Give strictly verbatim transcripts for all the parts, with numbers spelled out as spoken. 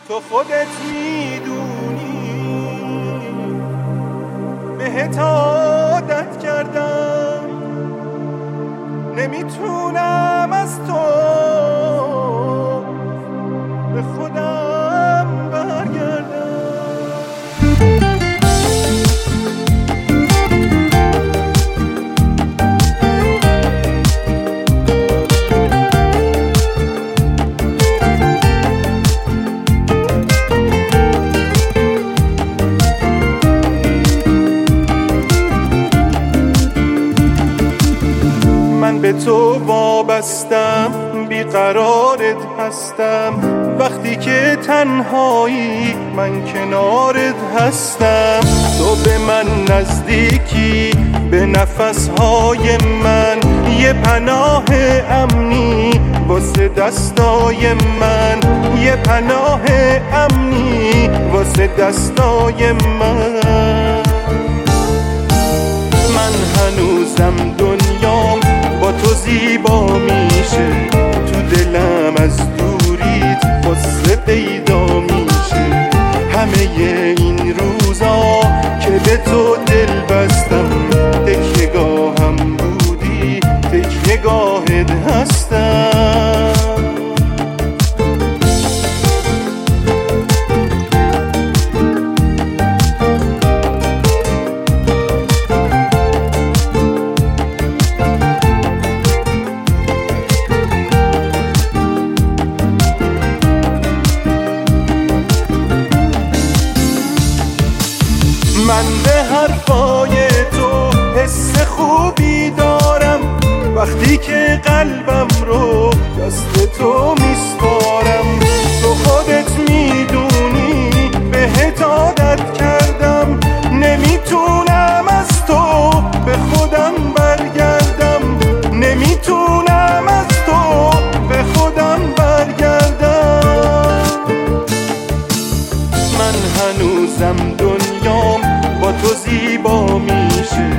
تو خودت میدونی بهت عادت کردم، نمیتونم از تو به خودم برگردم. من به تو وابستم، بیقرارت هستم، وقتی که تنهایی من کنارت هستم. تو به من نزدیکی، به نفسهای من یه پناه امنی واسه دستای من، یه پناه امنی واسه دستای من. من هنوزم دنیام با تو زیبا میشه، تو دلم از دوریت واسه پیدا میشه. همه این روزا که به تو دل بستم، تکیه‌گاهم بودی، تکیه‌گاهت هستم. من به حرفای تو حس خوبی دارم، وقتی که قلبم رو دست تو میسپارم. تو خودت میدونی بهت عادت کردم، نمیتونم از تو به خودم برگردم، نمیتونم از تو به خودم برگردم. من هنوزم دنیام با تو زیبا میشه،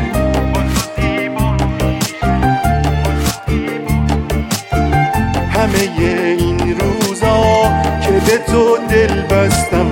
همه این روزا که به تو دل بستم.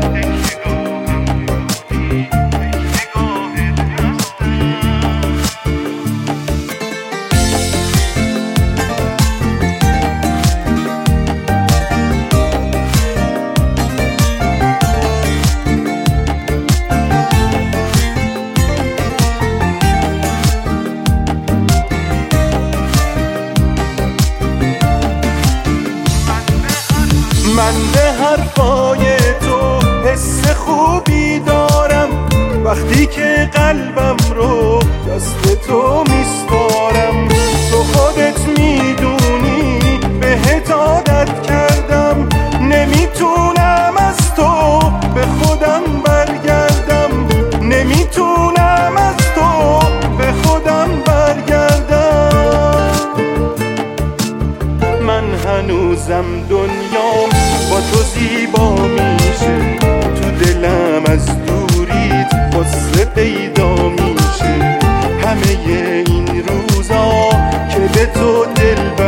من به حرفای تو حس خوبی دارم، وقتی که قلبم رو دست تو میسپارم. تو خودت میدونی بهت عادت کردم، نمیتونم از تو به خودم برگردم، نمیتونم از تو به خودم برگردم. من هنوزم دنیام با تو زیبا میشه، تو دلم از دوریت واسه پیدا میشه. همه این روزا که به تو دل